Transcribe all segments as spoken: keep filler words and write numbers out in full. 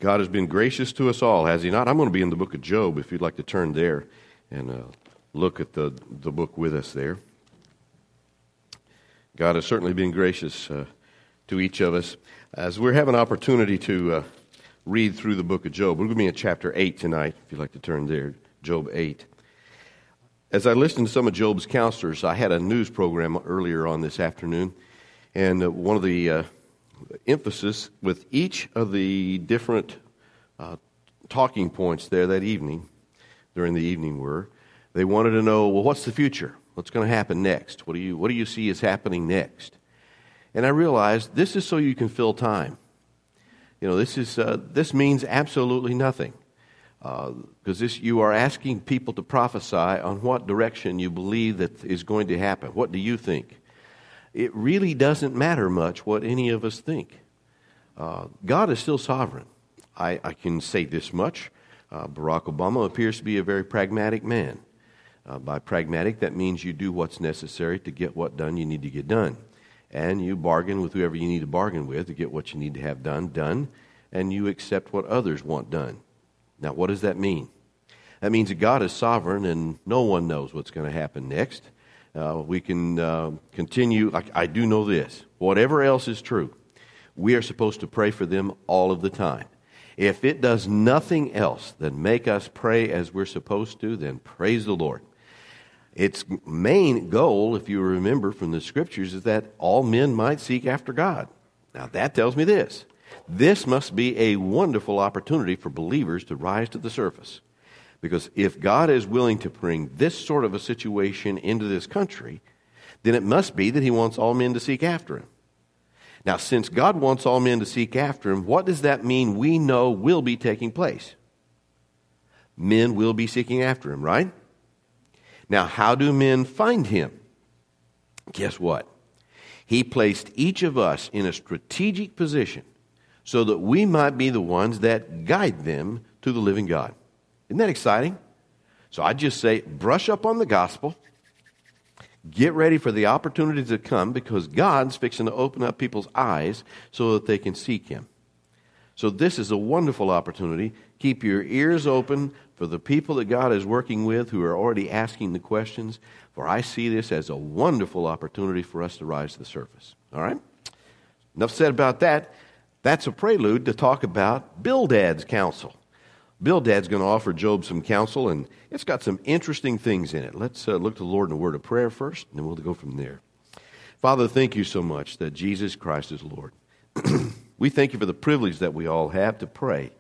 God has been gracious to us all, has He not? I'm going to be in the book of Job, if you'd like to turn there and uh, look at the, the book with us there. God has certainly been gracious uh, to each of us. As we're having an opportunity to uh, read through the book of Job, we're going to be in chapter eight tonight, if you'd like to turn there, Job eight. As I listened to some of Job's counselors, I had a news program earlier on this afternoon, and uh, one of the uh, emphasis with each of the different uh, talking points there that evening, during the evening were, they wanted to know, well, what's the future? What's going to happen next? What do you what do you see is happening next? And I realized this is so you can fill time. You know, this is uh, this means absolutely nothing, because uh, this you are asking people to prophesy on what direction you believe that is going to happen. What do you think? It really doesn't matter much what any of us think. Uh, God is still sovereign. I, I can say this much. Uh, Barack Obama appears to be a very pragmatic man. Uh, by pragmatic, that means you do what's necessary to get what done you need to get done. And you bargain with whoever you need to bargain with to get what you need to have done, done. And you accept what others want done. Now, what does that mean? That means that God is sovereign and no one knows what's going to happen next. Uh, we can uh, continue, like I do know this, whatever else is true, we are supposed to pray for them all of the time. If it does nothing else than make us pray as we're supposed to, then praise the Lord. Its main goal, if you remember from the Scriptures, is that all men might seek after God. Now that tells me this. This must be a wonderful opportunity for believers to rise to the surface. Because if God is willing to bring this sort of a situation into this country, then it must be that He wants all men to seek after Him. Now, since God wants all men to seek after Him, what does that mean we know will be taking place? Men will be seeking after Him, right? Now, how do men find Him? Guess what? He placed each of us in a strategic position so that we might be the ones that guide them to the living God. Isn't that exciting? So I just say, brush up on the gospel. Get ready for the opportunities to come because God's fixing to open up people's eyes so that they can seek Him. So this is a wonderful opportunity. Keep your ears open for the people that God is working with who are already asking the questions. For I see this as a wonderful opportunity for us to rise to the surface. All right? Enough said about that. That's a prelude to talk about Bildad's counsel. Bildad's going to offer Job some counsel, and it's got some interesting things in it. Let's uh, look to the Lord in a word of prayer first, and then we'll go from there. Father, thank you so much that Jesus Christ is Lord. We thank you for the privilege that we all have to pray.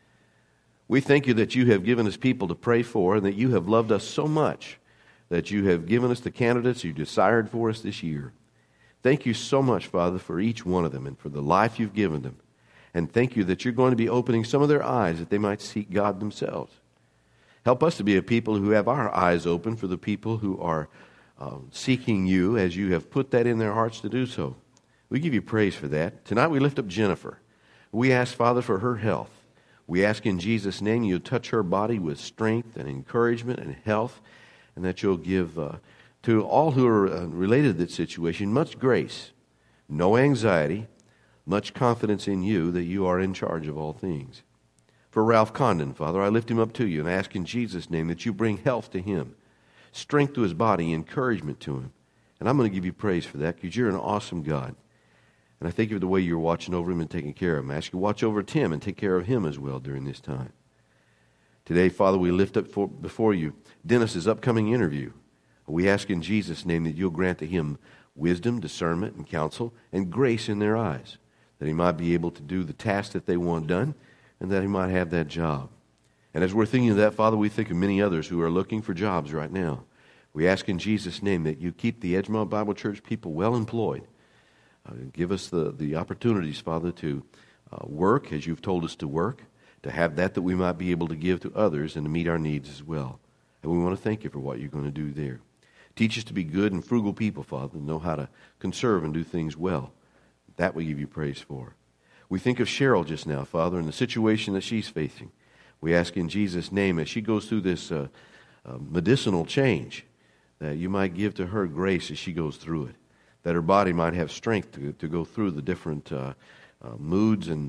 We thank you that you have given us people to pray for, and that you have loved us so much that you have given us the candidates you desired for us this year. Thank you so much, Father, for each one of them and for the life you've given them. And thank you that you're going to be opening some of their eyes that they might seek God themselves. Help us to be a people who have our eyes open for the people who are uh, seeking you as you have put that in their hearts to do so. We give you praise for that. Tonight we lift up Jennifer. We ask, Father, for her health. We ask in Jesus' name you touch her body with strength and encouragement and health, and that you'll give uh, to all who are uh, related to that situation much grace, no anxiety, much confidence in you that you are in charge of all things. For Ralph Condon, Father, I lift him up to you and ask in Jesus' name that you bring health to him, strength to his body, encouragement to him. And I'm going to give you praise for that because you're an awesome God. And I thank you for the way you're watching over him and taking care of him. I ask you to watch over Tim and take care of him as well during this time. Today, Father, we lift up for, before you Dennis's upcoming interview. We ask in Jesus' name that you'll grant to him wisdom, discernment, and counsel, and grace in their eyes, that he might be able to do the task that they want done, and that he might have that job. And as we're thinking of that, Father, we think of many others who are looking for jobs right now. We ask in Jesus' name that you keep the Edgemont Bible Church people well employed. Uh, give us the, the opportunities, Father, to uh, work as you've told us to work, to have that that we might be able to give to others and to meet our needs as well. And we want to thank you for what you're going to do there. Teach us to be good and frugal people, Father, and know how to conserve and do things well. That we give you praise for. We think of Cheryl just now, Father, and the situation that she's facing. We ask in Jesus' name as she goes through this uh, uh, medicinal change, that you might give to her grace as she goes through it, that her body might have strength to, to go through the different uh, uh, moods and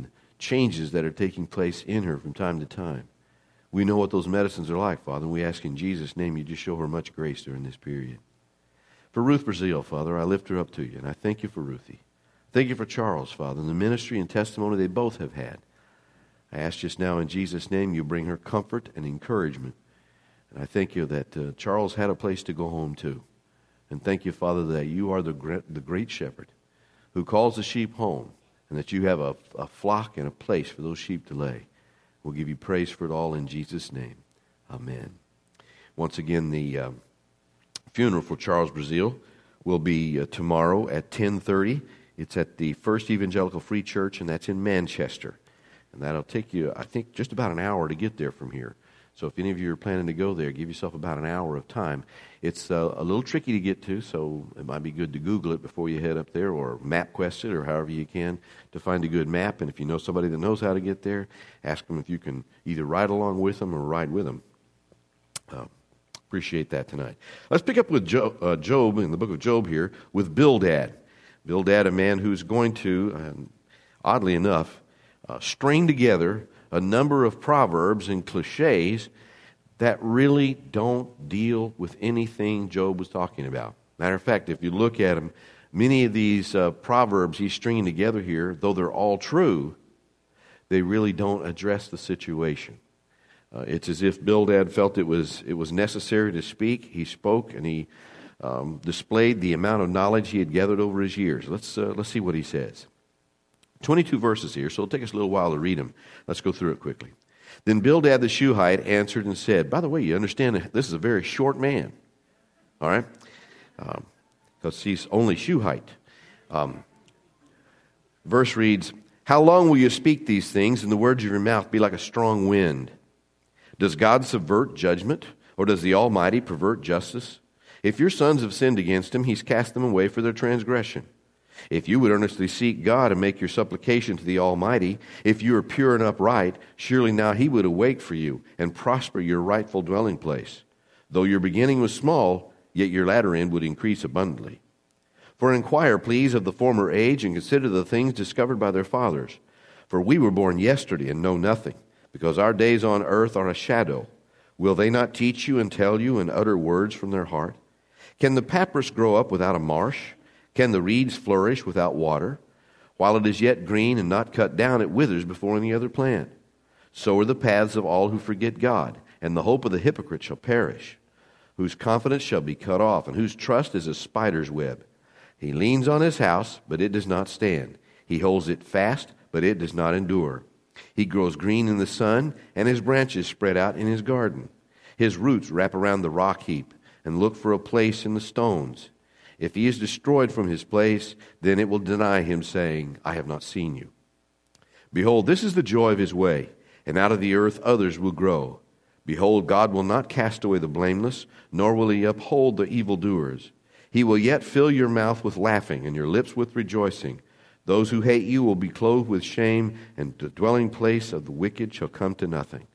changes that are taking place in her from time to time. We know what those medicines are like, Father, and we ask in Jesus' name you just show her much grace during this period. For Ruth Brazil, Father, I lift her up to you, and I thank you for Ruthie. Thank you for Charles, Father, and the ministry and testimony they both have had. I ask just now in Jesus' name you bring her comfort and encouragement. And I thank you that uh, Charles had a place to go home to. And thank you, Father, that you are the great, the great shepherd who calls the sheep home, and that you have a, a flock and a place for those sheep to lay. We'll give you praise for it all in Jesus' name. Amen. Once again, the uh, funeral for Charles Brazil will be uh, tomorrow at ten thirty. It's at the First Evangelical Free Church, and that's in Manchester. And that'll take you, I think, just about an hour to get there from here. So if any of you are planning to go there, give yourself about an hour of time. It's uh, a little tricky to get to, so it might be good to Google it before you head up there, or MapQuest it, or however you can to find a good map. And if you know somebody that knows how to get there, ask them if you can either ride along with them or ride with them. Uh, appreciate that tonight. Let's pick up with Job, uh, Job in the book of Job here with Bildad. Bildad, a man who's going to, um, oddly enough, uh, string together a number of proverbs and cliches that really don't deal with anything Job was talking about. Matter of fact, if you look at them, many of these uh, proverbs he's stringing together here, though they're all true, they really don't address the situation. Uh, it's as if Bildad felt it was it was necessary to speak. He spoke, and he um, displayed the amount of knowledge he had gathered over his years. Let's uh, let's see what he says. twenty-two verses here, so it'll take us a little while to read them. Let's go through it quickly. Then Bildad the Shuhite answered and said, by the way, you understand that this is a very short man, all right? Um, because he's only Shuhite. Um, verse reads, how long will you speak these things, and the words of your mouth be like a strong wind? Does God subvert judgment, or does the Almighty pervert justice? If your sons have sinned against him, he's cast them away for their transgression. If you would earnestly seek God and make your supplication to the Almighty, if you are pure and upright, surely now he would awake for you and prosper your rightful dwelling place. Though your beginning was small, yet your latter end would increase abundantly. For inquire, please, of the former age, and consider the things discovered by their fathers. For we were born yesterday and know nothing, because our days on earth are a shadow. Will they not teach you and tell you and utter words from their heart? Can the papyrus grow up without a marsh? Can the reeds flourish without water? While it is yet green and not cut down, it withers before any other plant. So are the paths of all who forget God, and the hope of the hypocrite shall perish, whose confidence shall be cut off, and whose trust is a spider's web. He leans on his house, but it does not stand. He holds it fast, but it does not endure. He grows green in the sun, and his branches spread out in his garden. His roots wrap around the rock heap, and look for a place in the stones. If he is destroyed from his place, then it will deny him, saying, I have not seen you. Behold, this is the joy of his way, and out of the earth others will grow. Behold, God will not cast away the blameless, nor will he uphold the evildoers. He will yet fill your mouth with laughing, and your lips with rejoicing. Those who hate you will be clothed with shame, and the dwelling place of the wicked shall come to nothing.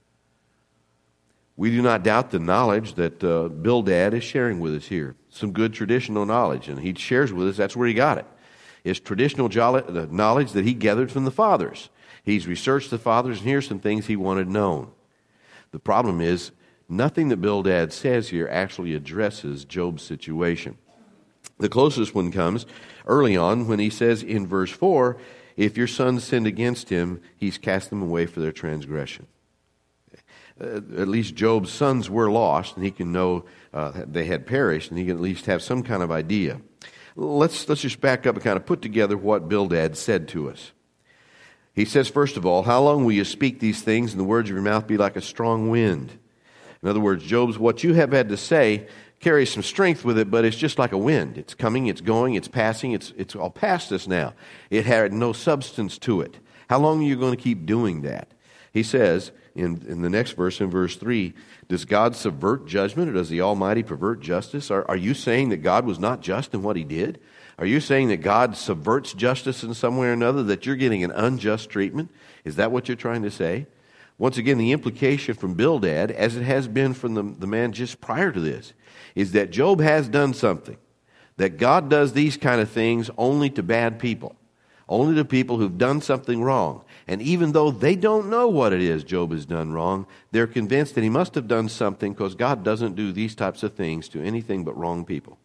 We do not doubt the knowledge that uh, Bildad is sharing with us here. Some good traditional knowledge, and he shares with us, that's where he got it. It's traditional knowledge that he gathered from the fathers. He's researched the fathers, and here's some things he wanted known. The problem is, nothing that Bildad says here actually addresses Job's situation. The closest one comes early on when he says in verse four, if your sons sinned against him, he's cast them away for their transgression. Uh, at least Job's sons were lost, and he can know uh, they had perished, and he can at least have some kind of idea. Let's let's just back up and kind of put together what Bildad said to us. He says, first of all, how long will you speak these things, and the words of your mouth be like a strong wind? In other words, Job's, what you have had to say carries some strength with it, but it's just like a wind. It's coming, it's going, it's passing, it's it's all past us now. It had no substance to it. How long are you going to keep doing that? He says, in, in the next verse, in verse three, does God subvert judgment, or does the Almighty pervert justice? Are, are you saying that God was not just in what he did? Are you saying that God subverts justice in some way or another, that you're getting an unjust treatment? Is that what you're trying to say? Once again, the implication from Bildad, as it has been from the, the man just prior to this, is that Job has done something. That God does these kind of things only to bad people. Only to people who've done something wrong. And even though they don't know what it is Job has done wrong, they're convinced that he must have done something, because God doesn't do these types of things to anything but wrong people.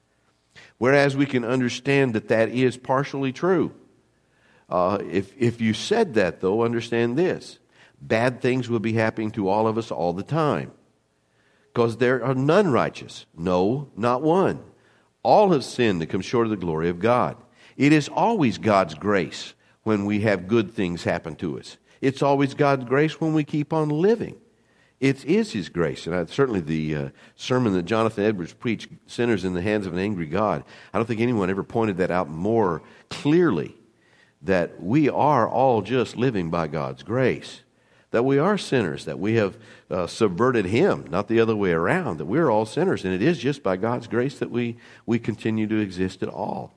Whereas we can understand that that is partially true. Uh, if, if you said that, though, understand this. Bad things will be happening to all of us all the time. Because there are none righteous. No, not one. All have sinned and come short of the glory of God. It is always God's grace when we have good things happen to us. It's always God's grace when we keep on living. It is His grace. And I, certainly the uh, sermon that Jonathan Edwards preached, Sinners in the Hands of an Angry God, I don't think anyone ever pointed that out more clearly, that we are all just living by God's grace. That we are sinners, that we have uh, subverted Him, not the other way around, that we're all sinners. And it is just by God's grace that we, we continue to exist at all.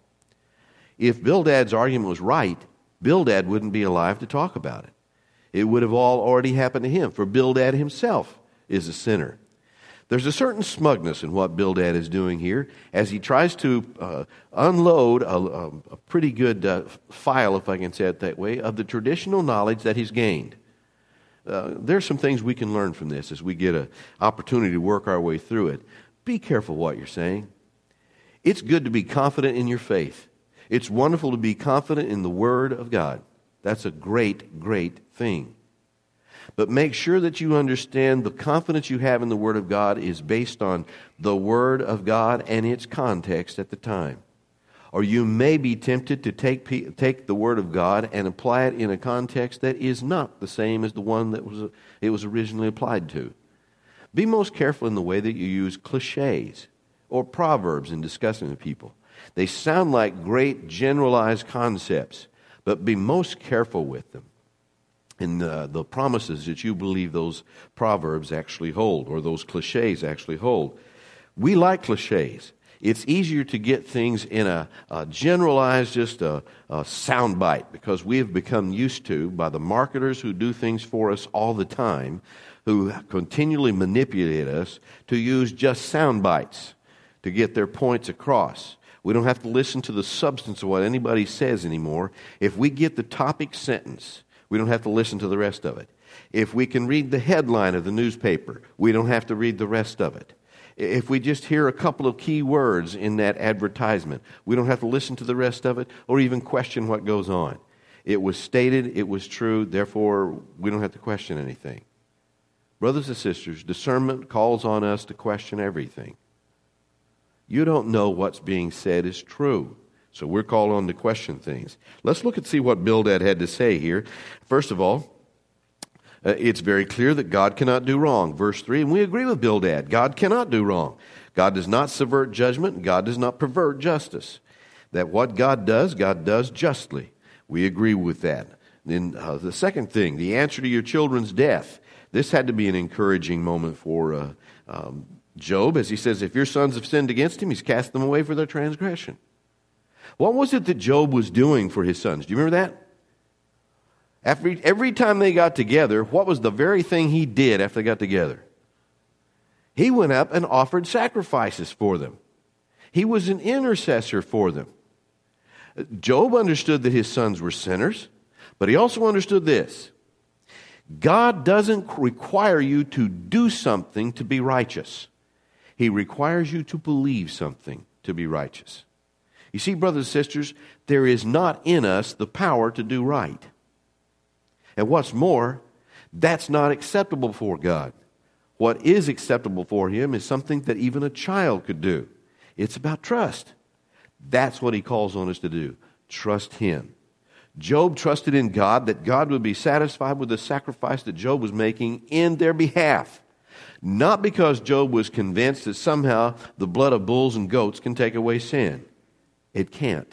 If Bildad's argument was right, Bildad wouldn't be alive to talk about it. It would have all already happened to him, for Bildad himself is a sinner. There's a certain smugness in what Bildad is doing here as he tries to uh, unload a, a, a pretty good uh, file, if I can say it that way, of the traditional knowledge that he's gained. Uh, there's some things we can learn from this as we get an opportunity to work our way through it. Be careful what you're saying. It's good to be confident in your faith. It's wonderful to be confident in the Word of God. That's a great, great thing. But make sure that you understand the confidence you have in the Word of God is based on the Word of God and its context at the time. Or you may be tempted to take take the Word of God and apply it in a context that is not the same as the one that was it was originally applied to. Be most careful in the way that you use cliches or proverbs in discussing with people. They sound like great generalized concepts, but be most careful with them in the, the promises that you believe those proverbs actually hold, or those cliches actually hold. We like cliches. It's easier to get things in a, a generalized, just a, a sound bite, because we have become used to, by the marketers who do things for us all the time, who continually manipulate us to use just sound bites to get their points across. We don't have to listen to the substance of what anybody says anymore. If we get the topic sentence, we don't have to listen to the rest of it. If we can read the headline of the newspaper, we don't have to read the rest of it. If we just hear a couple of key words in that advertisement, we don't have to listen to the rest of it or even question what goes on. It was stated, it was true, therefore we don't have to question anything. Brothers and sisters, discernment calls on us to question everything. You don't know what's being said is true. So we're called on to question things. Let's look and see what Bildad had to say here. First of all, uh, it's very clear that God cannot do wrong. Verse three, and we agree with Bildad. God cannot do wrong. God does not subvert judgment. God does not pervert justice. That what God does, God does justly. We agree with that. Then uh, the second thing, the answer to your children's death. This had to be an encouraging moment for uh, um, Job, as he says, if your sons have sinned against him, he's cast them away for their transgression. What was it that Job was doing for his sons? Do you remember that? Every, every time they got together, what was the very thing he did after they got together? He went up and offered sacrifices for them. He was an intercessor for them. Job understood that his sons were sinners, but he also understood this. God doesn't require you to do something to be righteous. He requires you to believe something to be righteous. You see, brothers and sisters, there is not in us the power to do right. And what's more, that's not acceptable for God. What is acceptable for Him is something that even a child could do. It's about trust. That's what He calls on us to do. Trust Him. Job trusted in God that God would be satisfied with the sacrifice that Job was making in their behalf. Not because Job was convinced that somehow the blood of bulls and goats can take away sin. It can't.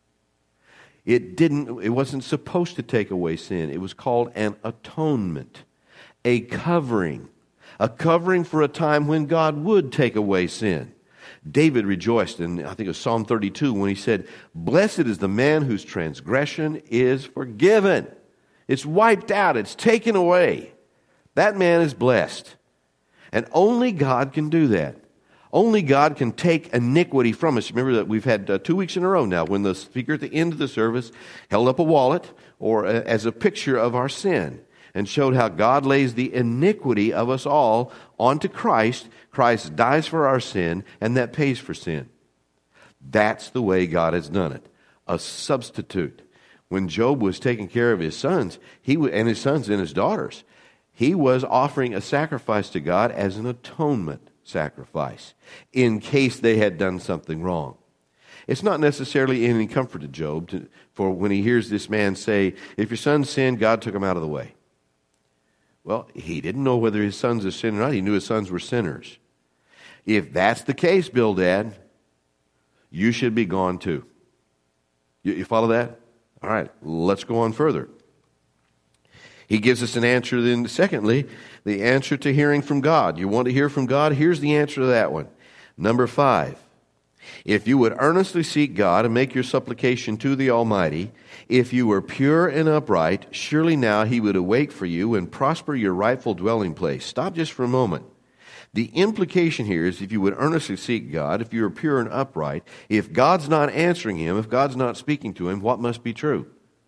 It didn't, it wasn't supposed to take away sin. It was called an atonement, a covering, a covering for a time when God would take away sin. David rejoiced in, I think it was Psalm thirty-two, when he said, blessed is the man whose transgression is forgiven. It's wiped out. It's taken away. That man is blessed. And only God can do that. Only God can take iniquity from us. Remember that we've had uh, two weeks in a row now when the speaker at the end of the service held up a wallet or a, as a picture of our sin and showed how God lays the iniquity of us all onto Christ. Christ dies for our sin, and that pays for sin. That's the way God has done it. A substitute. When Job was taking care of his sons, he w- and his sons and his daughters, he was offering a sacrifice to God as an atonement sacrifice in case they had done something wrong. It's not necessarily any comfort to Job to, for when he hears this man say, if your son sinned, God took him out of the way. Well, he didn't know whether his sons had sinned or not. He knew his sons were sinners. If that's the case, Bildad, you should be gone too. You, you follow that? All right, let's go on further. He gives us an answer then, secondly, the answer to hearing from God. You want to hear from God? Here's the answer to that one. Number five, if you would earnestly seek God and make your supplication to the Almighty, if you were pure and upright, surely now He would awake for you and prosper your rightful dwelling place. Stop just for a moment. The implication here is if you would earnestly seek God, if you are pure and upright, if God's not answering him, if God's not speaking to him, what must be true?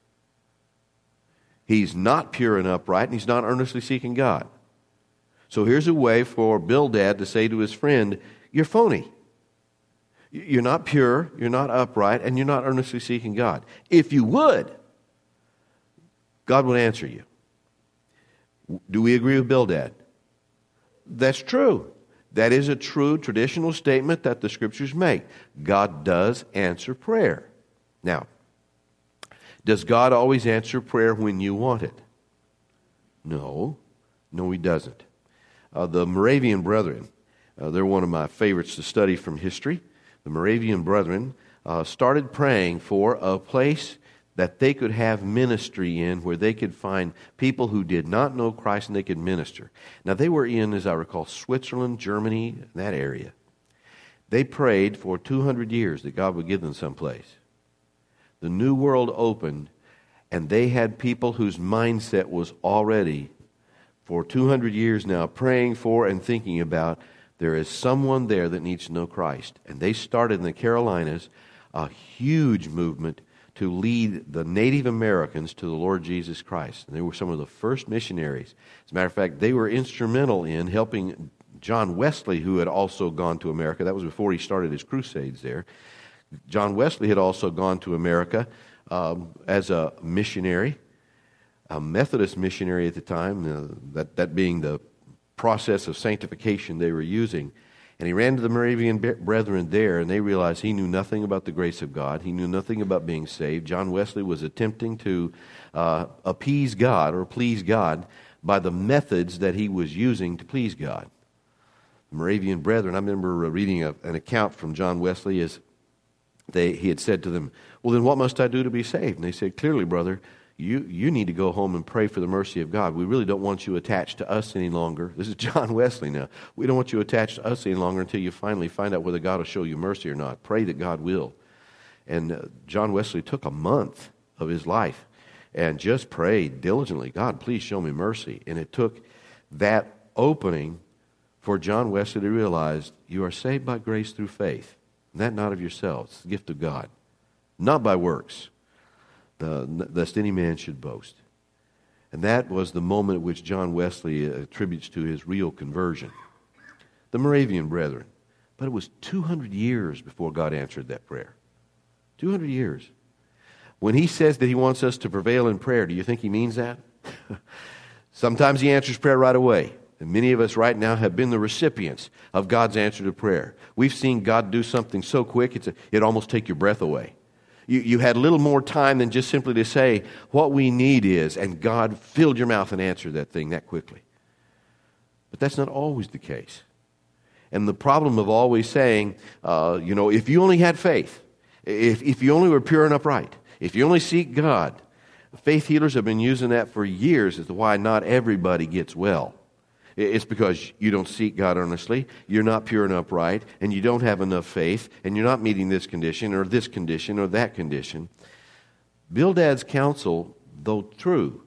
He's not pure and upright, and he's not earnestly seeking God. So here's a way for Bildad to say to his friend, you're phony. You're not pure, you're not upright, and you're not earnestly seeking God. If you would, God would answer you. Do we agree with Bildad? That's true. That is a true traditional statement that the Scriptures make. God does answer prayer. Now, does God always answer prayer when you want it? No. No, He doesn't. Uh, the Moravian Brethren, uh, they're one of my favorites to study from history. The Moravian Brethren uh, started praying for a place that they could have ministry in where they could find people who did not know Christ and they could minister. Now, they were in, as I recall, Switzerland, Germany, that area. They prayed for two hundred years that God would give them someplace. The New World opened, and they had people whose mindset was already, for two hundred years now, praying for and thinking about, there is someone there that needs to know Christ. And they started in the Carolinas a huge movement to lead the Native Americans to the Lord Jesus Christ. And they were some of the first missionaries. As a matter of fact, they were instrumental in helping John Wesley, who had also gone to America. That was before he started his crusades there. John Wesley had also gone to America um, as a missionary, a Methodist missionary at the time, uh, that, that being the process of sanctification they were using. And he ran to the Moravian Brethren there, and they realized he knew nothing about the grace of God. He knew nothing about being saved. John Wesley was attempting to uh, appease God or please God by the methods that he was using to please God. The Moravian Brethren, I remember reading a, an account from John Wesley as they, he had said to them, well, then what must I do to be saved? And they said, clearly, brother, You you need to go home and pray for the mercy of God. We really don't want you attached to us any longer. This is John Wesley now. We don't want you attached to us any longer until you finally find out whether God will show you mercy or not. Pray that God will. And uh, John Wesley took a month of his life and just prayed diligently, God, please show me mercy. And it took that opening for John Wesley to realize you are saved by grace through faith, and that not of yourselves. It's the gift of God, not by works, Uh, lest any man should boast. And that was the moment at which John Wesley attributes to his real conversion. The Moravian Brethren. But it was two hundred years before God answered that prayer. two hundred years. When he says that he wants us to prevail in prayer, do you think he means that? Sometimes he answers prayer right away. And many of us right now have been the recipients of God's answer to prayer. We've seen God do something so quick, it's a, it almost take your breath away. You, you had a little more time than just simply to say, what we need is, and God filled your mouth and answered that thing that quickly. But that's not always the case. And the problem of always saying, uh, you know, if you only had faith, if, if you only were pure and upright, if you only seek God, faith healers have been using that for years as to why not everybody gets well. It's because you don't seek God earnestly, you're not pure and upright, and you don't have enough faith, and you're not meeting this condition or this condition or that condition. Bildad's counsel, though true,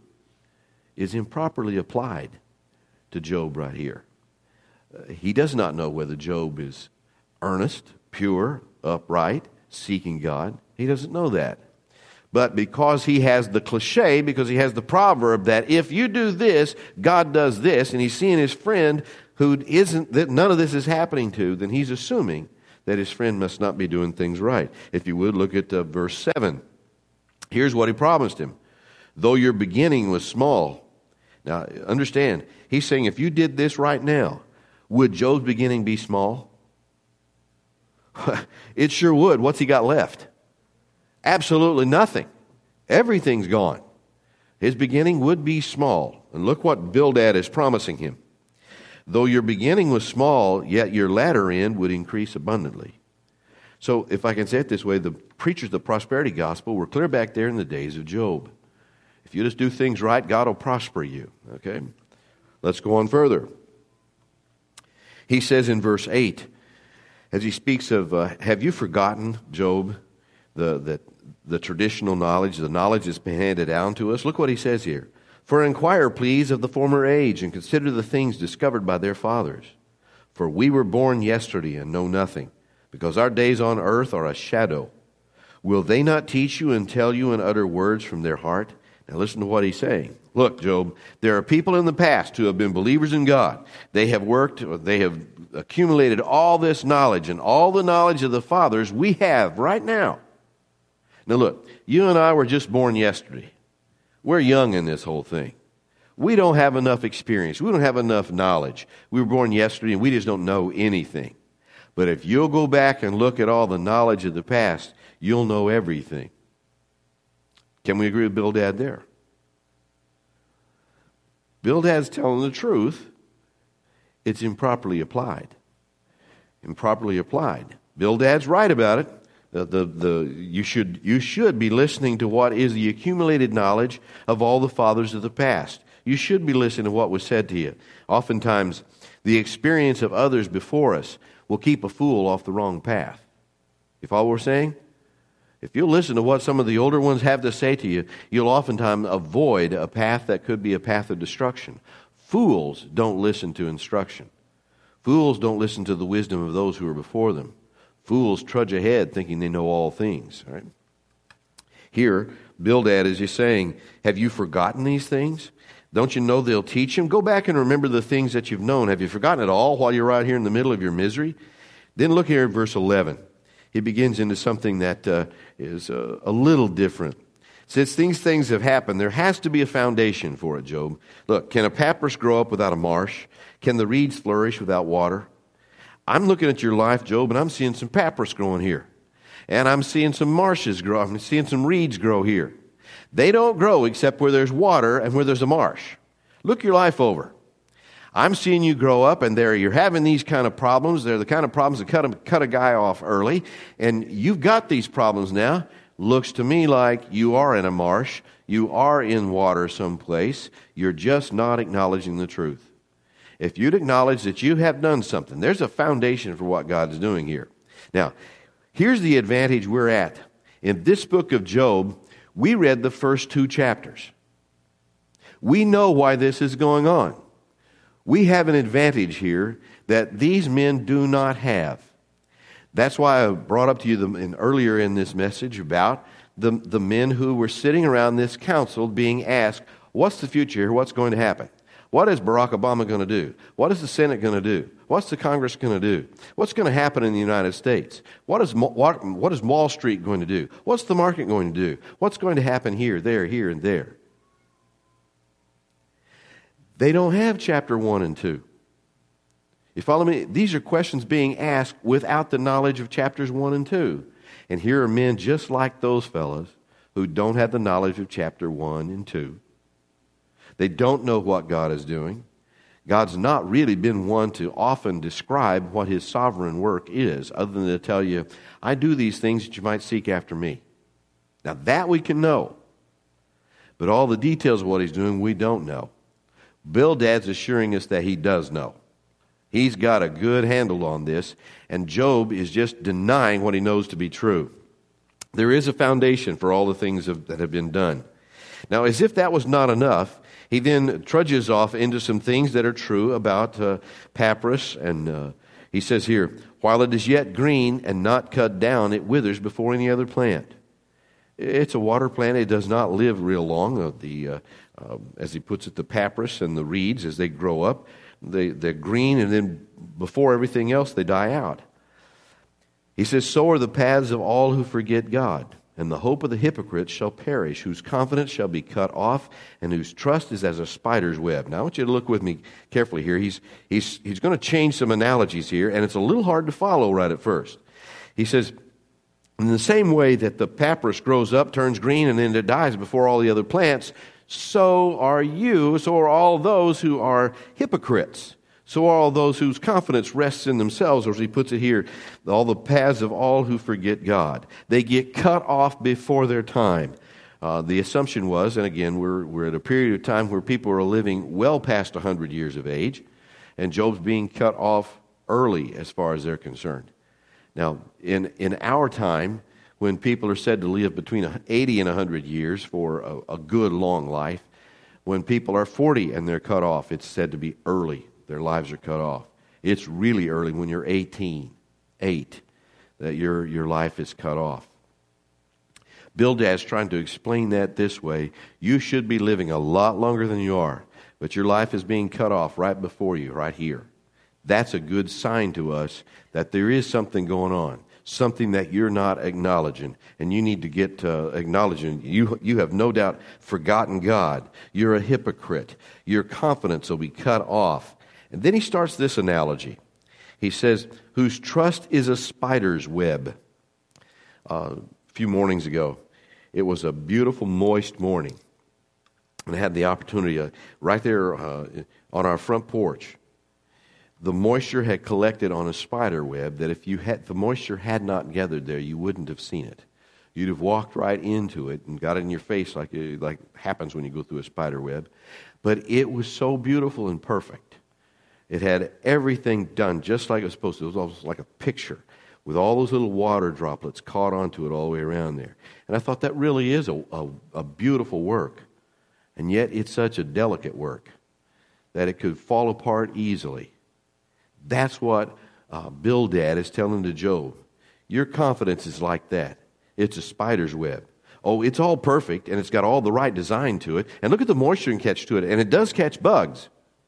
is improperly applied to Job right here. Uh, he does not know whether Job is earnest, pure, upright, seeking God. He doesn't know that. But because he has the cliche, because he has the proverb that if you do this, God does this, and he's seeing his friend who isn't, that none of this is happening to, then he's assuming that his friend must not be doing things right. If you would, look at uh, verse seven. Here's what he promised him. Though your beginning was small. Now, understand, he's saying if you did this right now, would Job's beginning be small? It sure would. What's he got left? Absolutely nothing. Everything's gone. His beginning would be small. And look what Bildad is promising him. Though your beginning was small, yet your latter end would increase abundantly. So, if I can say it this way, the preachers of the prosperity gospel were clear back there in the days of Job. If you just do things right, God will prosper you. Okay? Let's go on further. He says in verse eight, as he speaks of, uh, have you forgotten, Job, the, the, the traditional knowledge, the knowledge that's been handed down to us? Look what he says here. For inquire, please, of the former age, and consider the things discovered by their fathers. For we were born yesterday and know nothing, because our days on earth are a shadow. Will they not teach you and tell you and utter words from their heart? Now listen to what he's saying. Look, Job, there are people in the past who have been believers in God. They have worked, they have accumulated all this knowledge, and all the knowledge of the fathers we have right now. Now look, you and I were just born yesterday. We're young in this whole thing. We don't have enough experience. We don't have enough knowledge. We were born yesterday and we just don't know anything. But if you'll go back and look at all the knowledge of the past, you'll know everything. Can we agree with Bildad there? Bildad's telling the truth. It's improperly applied. Improperly applied. Bildad's right about it. The, the, the, you should, you should be listening to what is the accumulated knowledge of all the fathers of the past. You should be listening to what was said to you. Oftentimes, the experience of others before us will keep a fool off the wrong path. You follow what we're saying? If you'll listen to what some of the older ones have to say to you, you'll oftentimes avoid a path that could be a path of destruction. Fools don't listen to instruction. Fools don't listen to the wisdom of those who are before them. Fools trudge ahead thinking they know all things. Right? Here, Bildad is just saying, have you forgotten these things? Don't you know they'll teach him? Go back and remember the things that you've known. Have you forgotten it all while you're out here in the middle of your misery? Then look here at verse eleven. He begins into something that uh, is uh, a little different. Since these things have happened, there has to be a foundation for it, Job. Look, can a papyrus grow up without a marsh? Can the reeds flourish without water? I'm looking at your life, Job, and I'm seeing some papyrus growing here. And I'm seeing some marshes grow. I'm seeing some reeds grow here. They don't grow except where there's water and where there's a marsh. Look your life over. I'm seeing you grow up, and there you're having these kind of problems. They're the kind of problems that cut a, cut a guy off early. And you've got these problems now. Looks to me like you are in a marsh. You are in water someplace. You're just not acknowledging the truth. If you'd acknowledge that you have done something, there's a foundation for what God is doing here. Now, here's the advantage we're at. In this book of Job, we read the first two chapters. We know why this is going on. We have an advantage here that these men do not have. That's why I brought up to you the, in, earlier in this message about the, the men who were sitting around this council being asked, what's the future here? What's going to happen? What is Barack Obama going to do? What is the Senate going to do? What's the Congress going to do? What's going to happen in the United States? What is, what, what is Wall Street going to do? What's the market going to do? What's going to happen here, there, here, and there? They don't have chapter one and two. You follow me? These are questions being asked without the knowledge of chapters one and two. And here are men just like those fellows who don't have the knowledge of chapter one and two. They don't know what God is doing. God's not really been one to often describe what his sovereign work is, other than to tell you, I do these things that you might seek after me. Now that we can know. But all the details of what he's doing, we don't know. Bildad's assuring us that he does know. He's got a good handle on this, and Job is just denying what he knows to be true. There is a foundation for all the things that have been done. Now, as if that was not enough, he then trudges off into some things that are true about uh, papyrus, and uh, He says here, while it is yet green and not cut down, it withers before any other plant. It's a water plant. It does not live real long. Uh, the, uh, uh, as he puts it, the papyrus and the reeds, as they grow up, they, they're green, and then before everything else, they die out. He says, so are the paths of all who forget God, and the hope of the hypocrites shall perish, whose confidence shall be cut off, and whose trust is as a spider's web. Now, I want you to look with me carefully here. He's, he's, he's going to change some analogies here, and it's a little hard to follow right at first. He says, in the same way that the papyrus grows up, turns green, and then it dies before all the other plants, so are you, so are all those who are hypocrites. So are all those whose confidence rests in themselves, or as he puts it here, all the paths of all who forget God. They get cut off before their time. Uh, the assumption was, and again, we're, we're at a period of time where people are living well past one hundred years of age, and Job's being cut off early as far as they're concerned. Now, in, in our time, when people are said to live between eighty and one hundred years for a, a good long life, when people are forty and they're cut off, it's said to be early. Their lives are cut off. It's really early when you're eighteen, eight, that your, your life is cut off. Bildad's trying to explain that this way. You should be living a lot longer than you are, but your life is being cut off right before you, right here. That's a good sign to us that there is something going on, something that you're not acknowledging, and you need to get uh, acknowledging. You, you have no doubt forgotten God. You're a hypocrite. Your confidence will be cut off. And then he starts this analogy. He says, whose trust is a spider's web. Uh, a few mornings ago, it was a beautiful, moist morning. And I had the opportunity uh, right there uh, on our front porch. The moisture had collected on a spider web that if you had, the moisture had not gathered there, you wouldn't have seen it. You'd have walked right into it and got it in your face like it like happens when you go through a spider web. But it was so beautiful and perfect. It had everything done just like it was supposed to. It was almost like a picture with all those little water droplets caught onto it all the way around there. And I thought that really is a, a, a beautiful work. And yet it's such a delicate work that it could fall apart easily. That's what uh, Bildad is telling to Job. Your confidence is like that. It's a spider's web. Oh, it's all perfect, and it's got all the right design to it. And look at the moisture and catch to it. And it does catch bugs.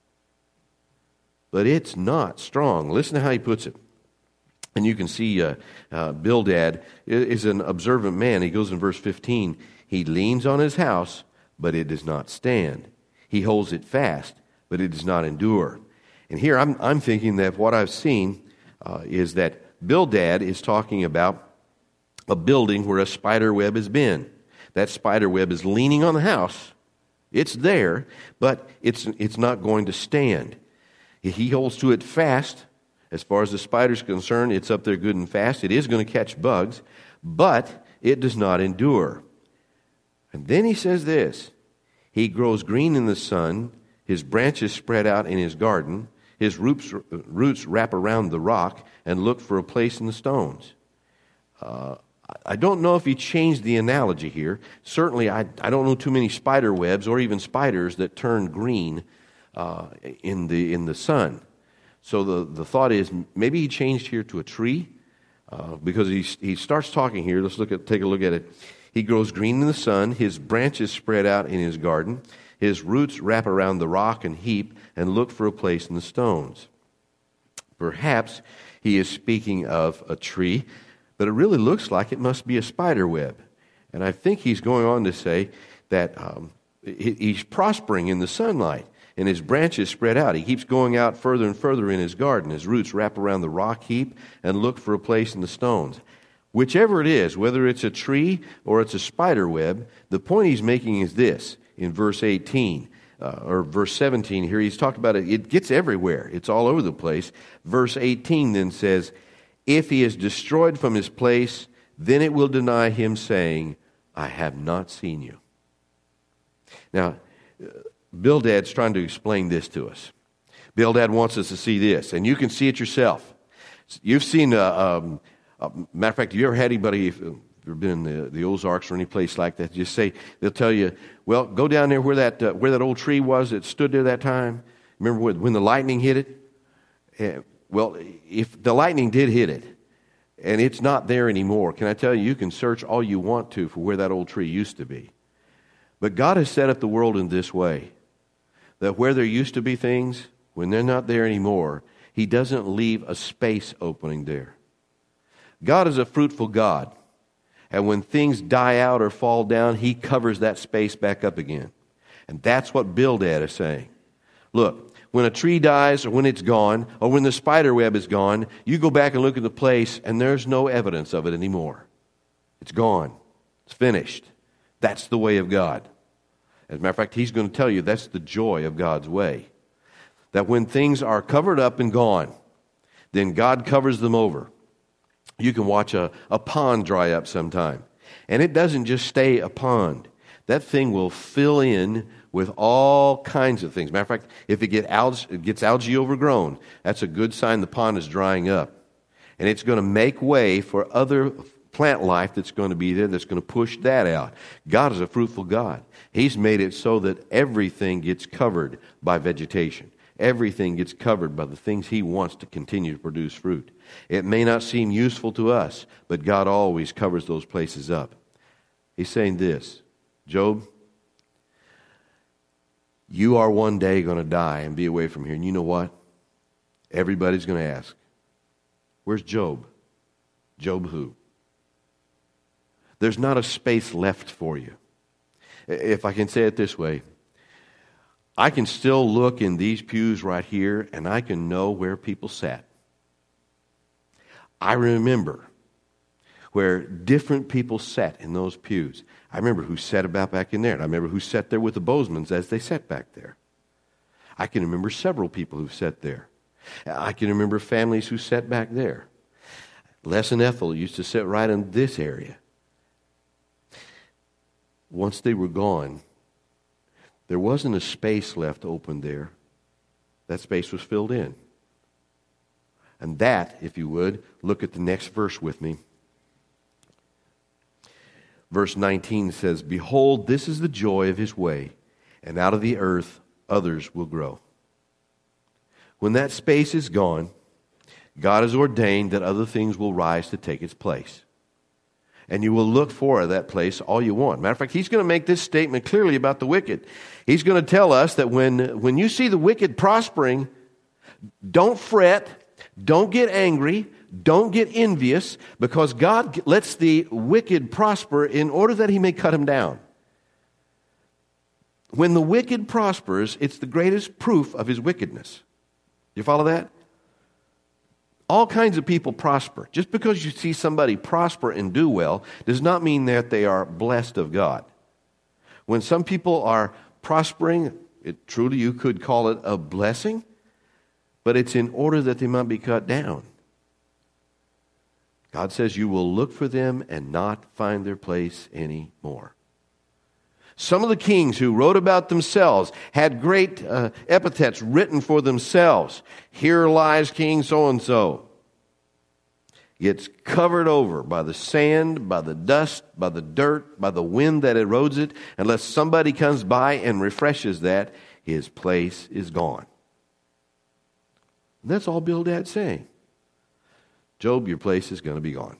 But it's not strong. Listen to how he puts it. And you can see uh, uh, Bildad is an observant man. He goes in verse fifteen. He leans on his house, but it does not stand. He holds it fast, but it does not endure. And here I'm, I'm thinking that what I've seen uh, is that Bildad is talking about a building where a spider web has been. That spider web is leaning on the house. It's there, but it's it's not going to stand. He holds to it fast. As far as the spider's concerned, it's up there good and fast. It is going to catch bugs, but it does not endure. And then he says this, he grows green in the sun, his branches spread out in his garden, his roots, roots wrap around the rock and look for a place in the stones. Uh, I don't know if he changed the analogy here. Certainly, I, I don't know too many spider webs or even spiders that turn green uh, in the in the sun. So the, the thought is maybe he changed here to a tree uh, because he he starts talking here. Let's look at take a look at it. He grows green in the sun. His branches spread out in his garden. His roots wrap around the rock and heap and look for a place in the stones. Perhaps he is speaking of a tree, but it really looks like it must be a spider web. And I think he's going on to say that um, he, he's prospering in the sunlight, and his branches spread out. He keeps going out further and further in his garden. His roots wrap around the rock heap and look for a place in the stones. Whichever it is, whether it's a tree or it's a spider web, the point he's making is this in verse eighteen. Uh, or verse seventeen here, he's talking about it. It gets everywhere. It's all over the place. Verse eighteen then says, if he is destroyed from his place, then it will deny him, saying, I have not seen you. Now, Bildad's trying to explain this to us. Bildad wants us to see this, and you can see it yourself. You've seen, uh, um, uh, matter of fact, have you ever had anybody, if you've ever been in the, the Ozarks or any place like that, just say, they'll tell you, well, go down there where that uh, where that old tree was that stood there that time. Remember when, when the lightning hit it? Uh, Well, if the lightning did hit it, and it's not there anymore, can I tell you, you can search all you want to for where that old tree used to be. But God has set up the world in this way, that where there used to be things, when they're not there anymore, He doesn't leave a space opening there. God is a fruitful God. And when things die out or fall down, He covers that space back up again. And that's what Bildad is saying. Look, when a tree dies or when it's gone or when the spider web is gone, you go back and look at the place and there's no evidence of it anymore. It's gone. It's finished. That's the way of God. As a matter of fact, He's going to tell you that's the joy of God's way. That when things are covered up and gone, then God covers them over. You can watch a, a pond dry up sometime. And it doesn't just stay a pond. That thing will fill in with all kinds of things. Matter of fact, if it, get algae, it gets algae overgrown, that's a good sign the pond is drying up. And it's going to make way for other plant life that's going to be there that's going to push that out. God is a fruitful God. He's made it so that everything gets covered by vegetation. Everything gets covered by the things He wants to continue to produce fruit. It may not seem useful to us, but God always covers those places up. He's saying this, Job, you are one day going to die and be away from here. And you know what? Everybody's going to ask, where's Job? Job who? There's not a space left for you. If I can say it this way, I can still look in these pews right here and I can know where people sat. I remember where different people sat in those pews. I remember who sat about back in there. And I remember who sat there with the Bozemans as they sat back there. I can remember several people who sat there. I can remember families who sat back there. Les and Ethel used to sit right in this area. Once they were gone, there wasn't a space left open there. That space was filled in. And that, if you would, look at the next verse with me. Verse nineteen says, behold, this is the joy of His way, and out of the earth others will grow. When that space is gone, God has ordained that other things will rise to take its place. And you will look for that place all you want. Matter of fact, He's going to make this statement clearly about the wicked. He's going to tell us that when, when you see the wicked prospering, don't fret, don't get angry, don't get envious, because God lets the wicked prosper in order that He may cut them down. When the wicked prospers, it's the greatest proof of his wickedness. You follow that? All kinds of people prosper. Just because you see somebody prosper and do well does not mean that they are blessed of God. When some people are prospering, it truly you could call it a blessing, but it's in order that they might be cut down. God says you will look for them and not find their place anymore. Some of the kings who wrote about themselves had great uh, epithets written for themselves. Here lies King so-and-so. Gets covered over by the sand, by the dust, by the dirt, by the wind that erodes it. Unless somebody comes by and refreshes that, his place is gone. And that's all Bildad's saying. Job, your place is going to be gone.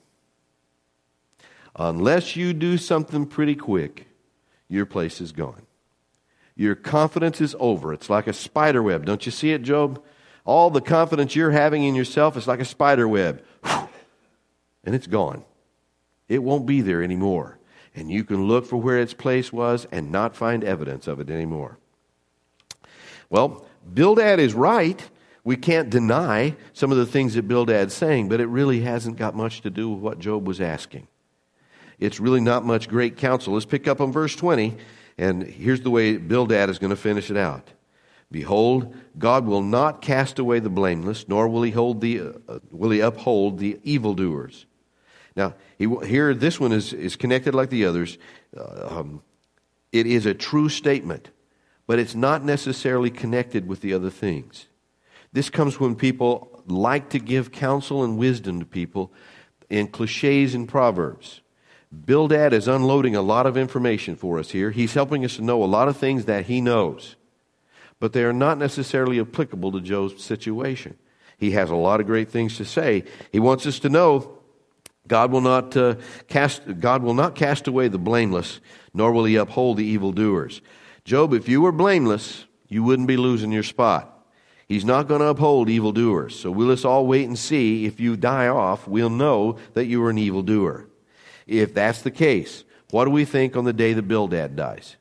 Unless you do something pretty quick, your place is gone. Your confidence is over. It's like a spider web. Don't you see it, Job? All the confidence you're having in yourself is like a spider web. And it's gone. It won't be there anymore. And you can look for where its place was and not find evidence of it anymore. Well, Bildad is right. We can't deny some of the things that Bildad's saying, but it really hasn't got much to do with what Job was asking. It's really not much great counsel. Let's pick up on verse twenty, and here's the way Bildad is going to finish it out. Behold, God will not cast away the blameless, nor will he hold the uh, will he uphold the evildoers. Now, he, here this one is, is connected like the others. Uh, um, it is a true statement, but it's not necessarily connected with the other things. This comes when people like to give counsel and wisdom to people in cliches and proverbs. Bildad is unloading a lot of information for us here. He's helping us to know a lot of things that he knows, but they are not necessarily applicable to Job's situation. He has a lot of great things to say. He wants us to know God will not uh, cast God will not cast away the blameless, nor will he uphold the evildoers. Job, if you were blameless, you wouldn't be losing your spot. He's not going to uphold evildoers. So we'll just all wait and see. If you die off, we'll know that you were an evildoer. If that's the case, what do we think on the day that Bildad dies?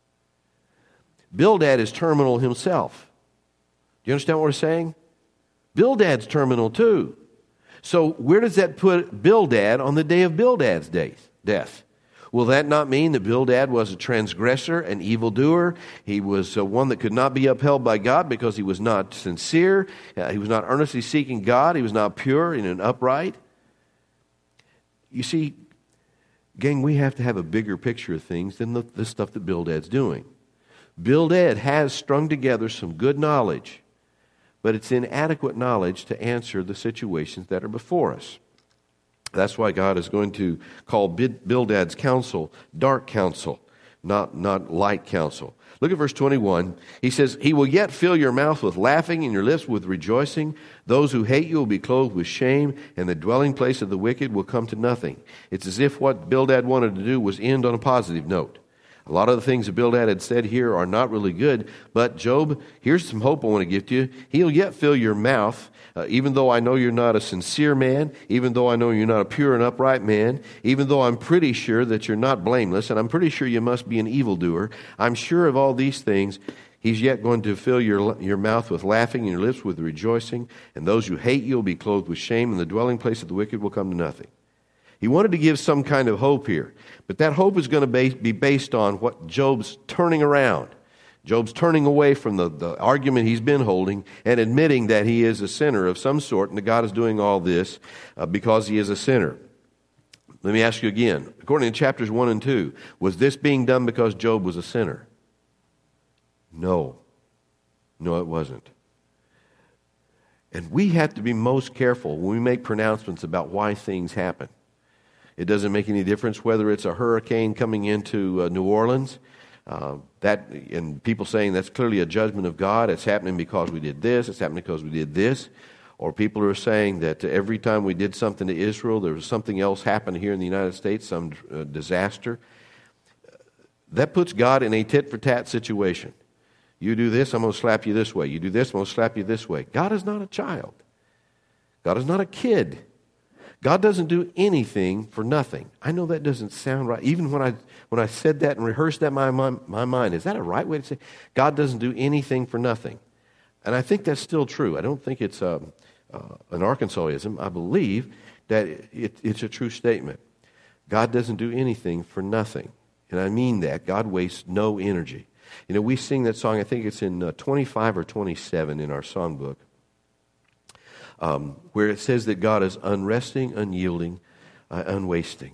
Bildad is terminal himself. Do you understand what we're saying? Bildad's terminal too. So where does that put Bildad on the day of Bildad's death? Will that not mean that Bildad was a transgressor, an evildoer? He was uh, one that could not be upheld by God because he was not sincere. Uh, he was not earnestly seeking God. He was not pure and upright. You see, gang, we have to have a bigger picture of things than the, the stuff that Bildad's doing. Bildad has strung together some good knowledge, but it's inadequate knowledge to answer the situations that are before us. That's why God is going to call Bildad's counsel dark counsel, not, not light counsel. Look at verse twenty-one. He says, he will yet fill your mouth with laughing and your lips with rejoicing. Those who hate you will be clothed with shame, and the dwelling place of the wicked will come to nothing. It's as if what Bildad wanted to do was end on a positive note. A lot of the things that Bildad had said here are not really good, but Job, here's some hope I want to give to you. He'll yet fill your mouth, uh, even though I know you're not a sincere man, even though I know you're not a pure and upright man, even though I'm pretty sure that you're not blameless, and I'm pretty sure you must be an evildoer. I'm sure of all these things. He's yet going to fill your, your mouth with laughing and your lips with rejoicing, and those who hate you will be clothed with shame, and the dwelling place of the wicked will come to nothing. He wanted to give some kind of hope here. But that hope is going to be based on what Job's turning around. Job's turning away from the, the argument he's been holding and admitting that he is a sinner of some sort and that God is doing all this uh, because he is a sinner. Let me ask you again. According to chapters one and two, was this being done because Job was a sinner? No. No, it wasn't. And we have to be most careful when we make pronouncements about why things happen. It doesn't make any difference whether it's a hurricane coming into uh, New Orleans, uh, that and people saying that's clearly a judgment of God. It's happening because we did this. It's happening because we did this. Or people are saying that every time we did something to Israel, there was something else happened here in the United States, some uh, disaster. That puts God in a tit-for-tat situation. You do this, I'm going to slap you this way. You do this, I'm going to slap you this way. God is not a child. God is not a kid. God doesn't do anything for nothing. I know that doesn't sound right. Even when I when I said that and rehearsed that in my, my, my mind, is that a right way to say God doesn't do anything for nothing? And I think that's still true. I don't think it's a, uh, an Arkansawism. I believe that it, it's a true statement. God doesn't do anything for nothing. And I mean that. God wastes no energy. You know, we sing that song, I think it's in uh, twenty-five or twenty-seven in our songbook. Um, where it says that God is unresting, unyielding, uh, unwasting.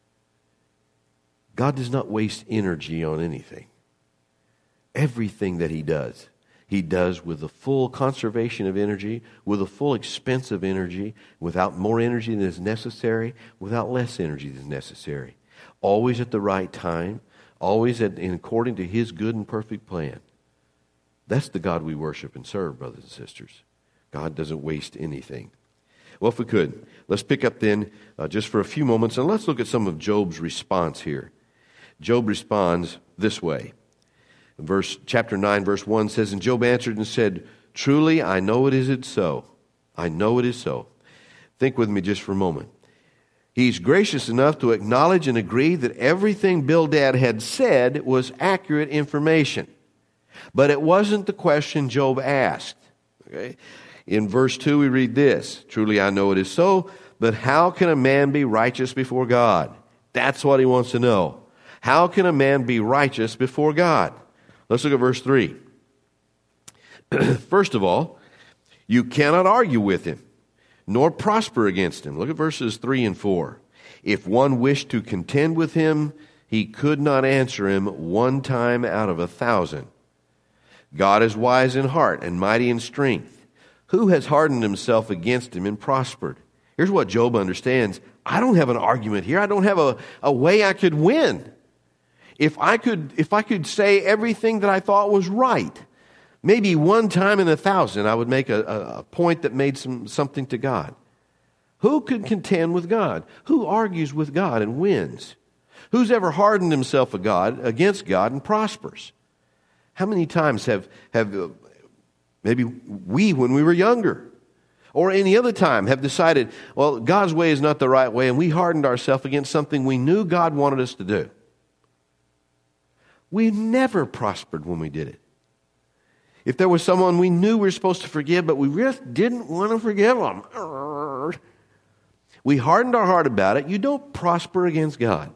God does not waste energy on anything. Everything that he does, he does with the full conservation of energy, with the full expense of energy, without more energy than is necessary, without less energy than is necessary. Always at the right time, always at, in according to his good and perfect plan. That's the God we worship and serve, brothers and sisters. God doesn't waste anything. Well, if we could, let's pick up then uh, just for a few moments and let's look at some of Job's response here. Job responds this way. Verse chapter nine, verse one says, and Job answered and said, truly, I know it is so. I know it is so. Think with me just for a moment. He's gracious enough to acknowledge and agree that everything Bildad had said was accurate information. But it wasn't the question Job asked. Okay? In verse two, we read this, truly I know it is so, but how can a man be righteous before God? That's what he wants to know. How can a man be righteous before God? Let's look at verse three. First of all, you cannot argue with him, nor prosper against him. Look at verses three and four. If one wished to contend with him, he could not answer him one time out of a thousand. God is wise in heart and mighty in strength. Who has hardened himself against him and prospered? Here's what Job understands. I don't have an argument here. I don't have a, a way I could win. If I could, if I could say everything that I thought was right, Maybe one time in a thousand I would make a, a, a point that made some, something to God. Who could contend with God? Who argues with God and wins? Who's ever hardened himself a God, against God and prospers? How many times have, have uh, maybe we, when we were younger, or any other time, have decided, well, God's way is not the right way, and we hardened ourselves against something we knew God wanted us to do? We never prospered when we did it. If there was someone we knew we were supposed to forgive, but we just didn't want to forgive them, we hardened our heart about it. You don't prosper against God.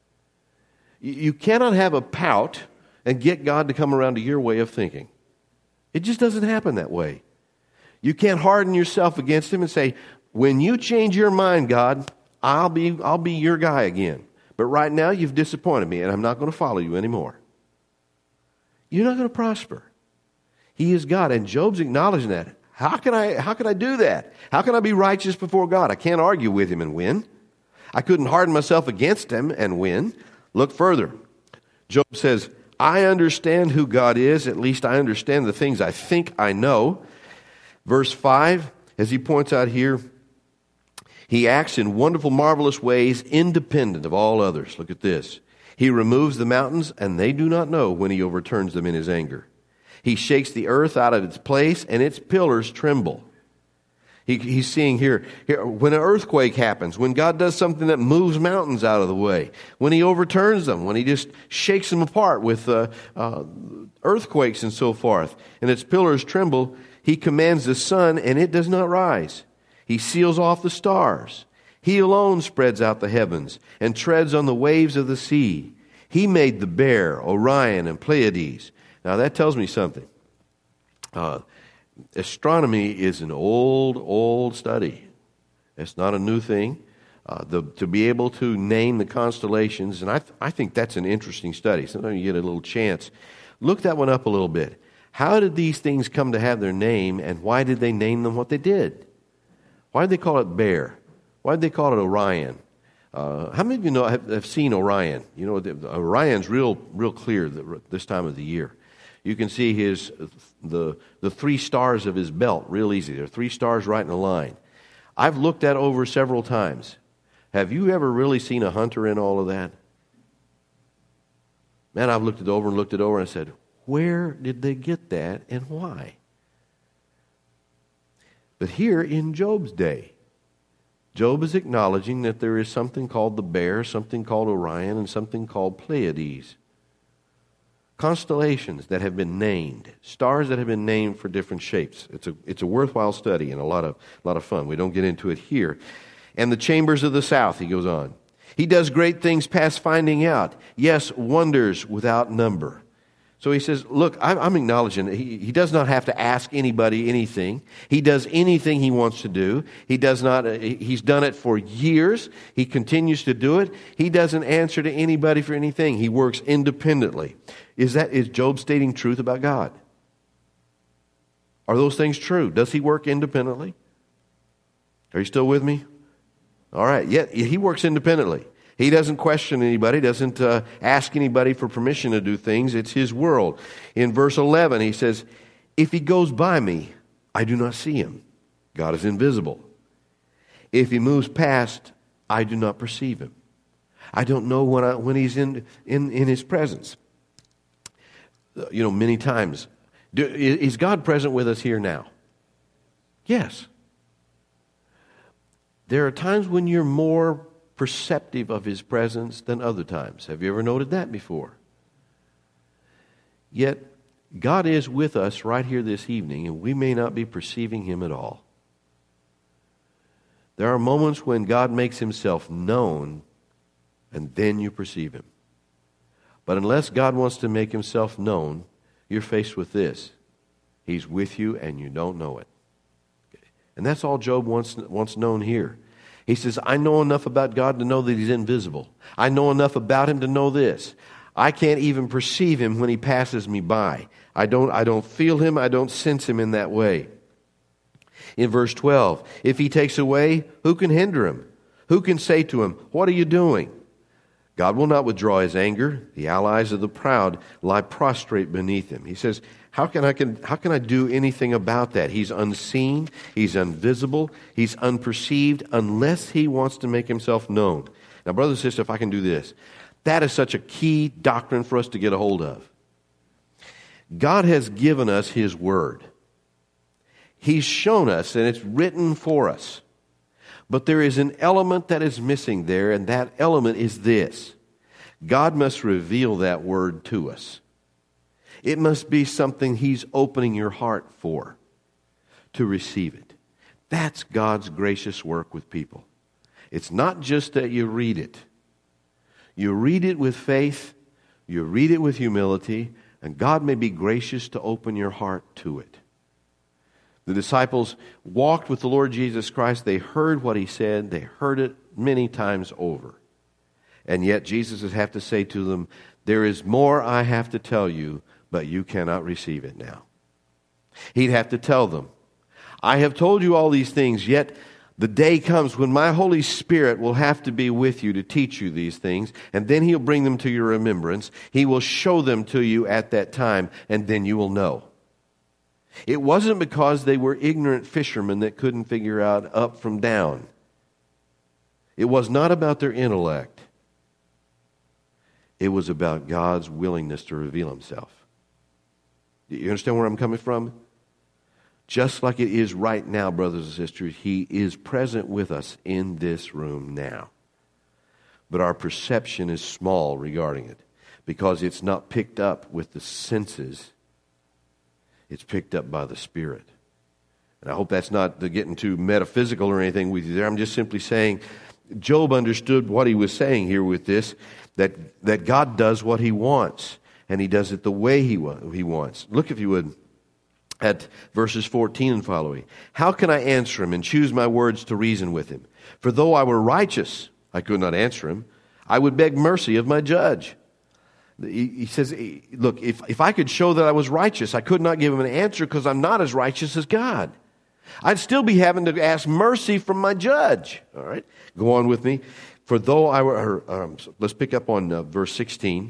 You cannot have a pout and get God to come around to your way of thinking. It just doesn't happen that way. You can't harden yourself against him and say, when you change your mind, God, I'll be, I'll be your guy again. But right now you've disappointed me and I'm not going to follow you anymore. You're not going to prosper. He is God, and Job's acknowledging that. How can I, how can I do that? How can I be righteous before God? I can't argue with him and win. I couldn't harden myself against him and win. Look further. Job says, I understand who God is. At least I understand the things I think I know. Verse five, as he points out here, he acts in wonderful, marvelous ways, independent of all others. Look at this. He removes the mountains, and they do not know when he overturns them in his anger. He shakes the earth out of its place, and its pillars tremble. He, he's seeing here, here, when an earthquake happens, when God does something that moves mountains out of the way, when he overturns them, when he just shakes them apart with uh, uh, earthquakes and so forth, and its pillars tremble, he commands the sun, and it does not rise. He seals off the stars. He alone spreads out the heavens and treads on the waves of the sea. He made the Bear, Orion, and Pleiades. Now that tells me something. Uh, astronomy is an old, old study. It's not a new thing. Uh, the, to be able to name the constellations, and I, th- I think that's an interesting study. Sometimes you get a little chance. Look that one up a little bit. How did these things come to have their name, and why did they name them what they did? Why did they call it Bear? Why did they call it Orion? Uh, how many of you know have, have seen Orion? You know, the, Orion's real, real clear this time of the year. You can see his the the three stars of his belt real easy. There are three stars right in a line. I've looked at over several times. Have you ever really seen a hunter in all of that? Man, I've looked it over and looked it over and I said, where did they get that and why? But here in Job's day, Job is acknowledging that there is something called the Bear, something called Orion, and something called Pleiades. Constellations that have been named, stars that have been named for different shapes. It's a it's a worthwhile study and a lot of a lot of fun. We don't get into it here. And the chambers of the south, he goes on. He does great things past finding out. Yes, wonders without number. So he says, look, I'm, I'm acknowledging that he, he does not have to ask anybody anything. He does anything he wants to do. He does not. He's done it for years. He continues to do it. He doesn't answer to anybody for anything. He works independently. Is that is Job stating truth about God? Are those things true? Does he work independently? Are you still with me? All right. Yeah, he works independently. He doesn't question anybody, doesn't uh, ask anybody for permission to do things. It's his world. In verse eleven, he says, if he goes by me, I do not see him. God is invisible. If he moves past, I do not perceive him. I don't know when, I, when he's in, in, in his presence. You know, many times. Do, is God present with us here now? Yes. There are times when you're more perceptive of his presence than other times. Have you ever noted that before? Yet, God is with us right here this evening, and we may not be perceiving him at all. There are moments when God makes himself known, and then you perceive him. But unless God wants to make himself known, you're faced with this. He's with you, and you don't know it. And that's all Job wants, wants known here. He says, I know enough about God to know that he's invisible. I know enough about him to know this. I can't even perceive him when he passes me by. I don't, I don't feel him. I don't sense him in that way. In verse twelve, if he takes away, who can hinder him? Who can say to him, what are you doing? God will not withdraw his anger. The allies of the proud lie prostrate beneath him. He says, How can I can how can I do anything about that? He's unseen, he's invisible, he's unperceived unless he wants to make himself known. Now, brothers and sisters, if I can do this, that is such a key doctrine for us to get a hold of. God has given us his word. He's shown us, and it's written for us. But there is an element that is missing there, and that element is this. God must reveal that word to us. It must be something he's opening your heart for, to receive it. That's God's gracious work with people. It's not just that you read it. You read it with faith, you read it with humility, and God may be gracious to open your heart to it. The disciples walked with the Lord Jesus Christ. They heard what he said. They heard it many times over. And yet Jesus would have to say to them, there is more I have to tell you, but you cannot receive it now. He'd have to tell them, I have told you all these things, yet the day comes when my Holy Spirit will have to be with you to teach you these things, and then he'll bring them to your remembrance. He will show them to you at that time, and then you will know. It wasn't because they were ignorant fishermen that couldn't figure out up from down. It was not about their intellect. It was about God's willingness to reveal himself. Do you understand where I'm coming from? Just like it is right now, brothers and sisters, he is present with us in this room now. But our perception is small regarding it because it's not picked up with the senses. It's picked up by the Spirit. And I hope that's not getting too metaphysical or anything with you there. I'm just simply saying Job understood what he was saying here with this, that, that God does what he wants, and he does it the way he, wa- he wants. Look, if you would, at verses fourteen and following. How can I answer him and choose my words to reason with him? For though I were righteous, I could not answer him. I would beg mercy of my judge. He, he says, look, if, if I could show that I was righteous, I could not give him an answer because I'm not as righteous as God. I'd still be having to ask mercy from my judge. All right, go on with me. For though I were, um, let's pick up on uh, verse sixteen.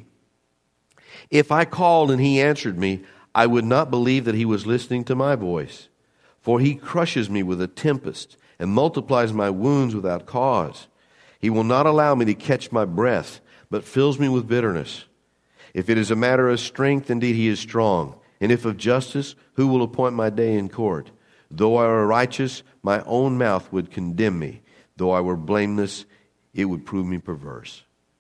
If I called and he answered me, I would not believe that he was listening to my voice. For he crushes me with a tempest and multiplies my wounds without cause. He will not allow me to catch my breath, but fills me with bitterness. If it is a matter of strength, indeed he is strong. And if of justice, who will appoint my day in court? Though I were righteous, my own mouth would condemn me. Though I were blameless, it would prove me perverse.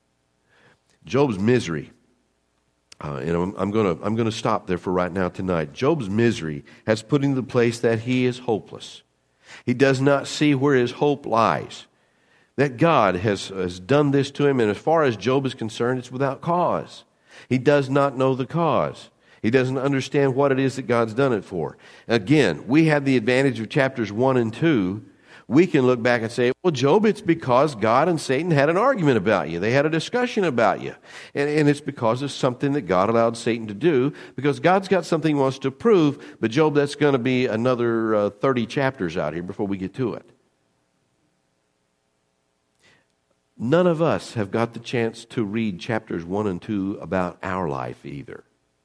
Job's misery. Uh, and I'm, I'm going to I'm going to stop there for right now tonight. Job's misery has put him to the place that he is hopeless. He does not see where his hope lies. That God has, has done this to him, and as far as Job is concerned, it's without cause. He does not know the cause. He doesn't understand what it is that God's done it for. Again, we have the advantage of chapters one and two. We can look back and say, well, Job, it's because God and Satan had an argument about you. They had a discussion about you. And, and it's because of something that God allowed Satan to do, because God's got something he wants to prove. But Job, that's going to be another uh, thirty chapters out here before we get to it. None of us have got the chance to read chapters one and two about our life either.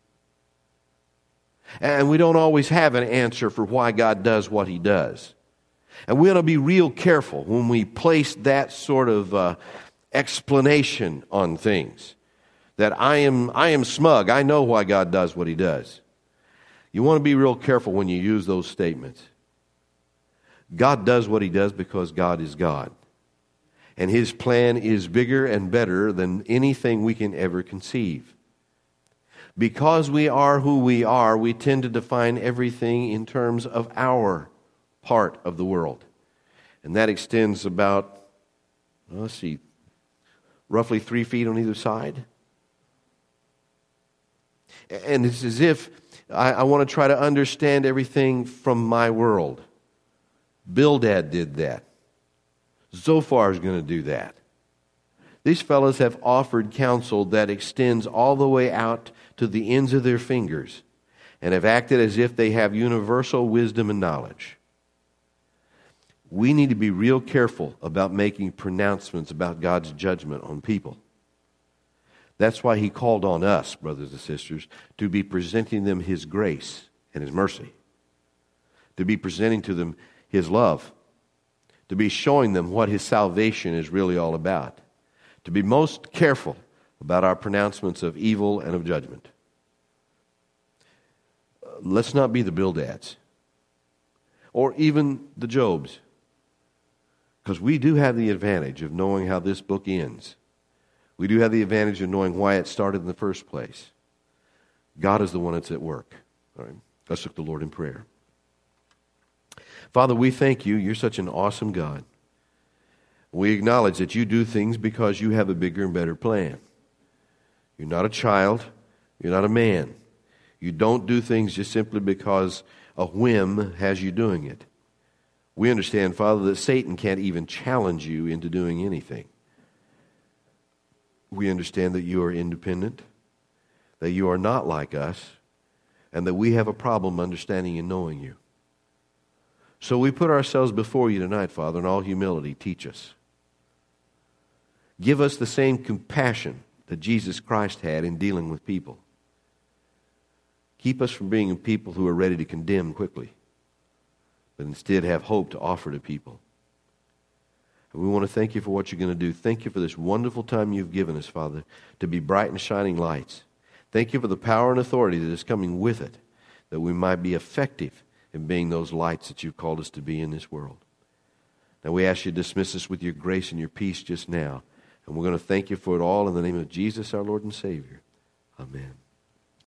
And we don't always have an answer for why God does what he does. And we ought to be real careful when we place that sort of uh, explanation on things. That I am, I am smug. I know why God does what he does. You want to be real careful when you use those statements. God does what he does because God is God. And his plan is bigger and better than anything we can ever conceive. Because we are who we are, we tend to define everything in terms of our part of the world. And that extends about, well, let's see, roughly three feet on either side. And it's as if I, I want to try to understand everything from my world. Bildad did that. Zophar is going to do that. These fellows have offered counsel that extends all the way out to the ends of their fingers and have acted as if they have universal wisdom and knowledge. We need to be real careful about making pronouncements about God's judgment on people. That's why he called on us, brothers and sisters, to be presenting them his grace and his mercy, to be presenting to them his love, to be showing them what his salvation is really all about, to be most careful about our pronouncements of evil and of judgment. Let's not be the Bildads or even the Jobs, because we do have the advantage of knowing how this book ends. We do have the advantage of knowing why it started in the first place. God is the one that's at work. All right, let's look to the Lord in prayer. Father, we thank you. You're such an awesome God. We acknowledge that you do things because you have a bigger and better plan. You're not a child. You're not a man. You don't do things just simply because a whim has you doing it. We understand, Father, that Satan can't even challenge you into doing anything. We understand that you are independent, that you are not like us, and that we have a problem understanding and knowing you. So we put ourselves before you tonight, Father, in all humility. Teach us. Give us the same compassion that Jesus Christ had in dealing with people. Keep us from being people who are ready to condemn quickly, but instead have hope to offer to people. And we want to thank you for what you're going to do. Thank you for this wonderful time you've given us, Father, to be bright and shining lights. Thank you for the power and authority that is coming with it, that we might be effective in being those lights that you've called us to be in this world. Now we ask you to dismiss us with your grace and your peace just now. And we're going to thank you for it all in the name of Jesus, our Lord and Savior. Amen.